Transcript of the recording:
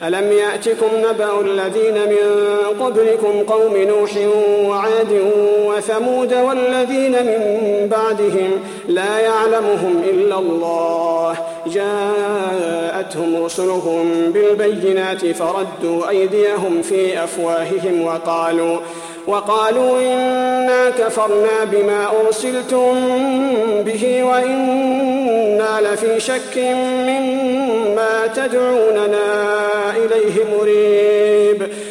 ألم يأتكم نبأ الذين من قبلكم قوم نوح وعاد وثمود والذين من بعدهم لا يعلمهم إلا الله جاءتهم رسلهم بالبينات فردوا أيديهم في أفواههم وقالوا إنا كفرنا بما أرسلتم به وإنا لفي شك مما تدعوننا إليه مريب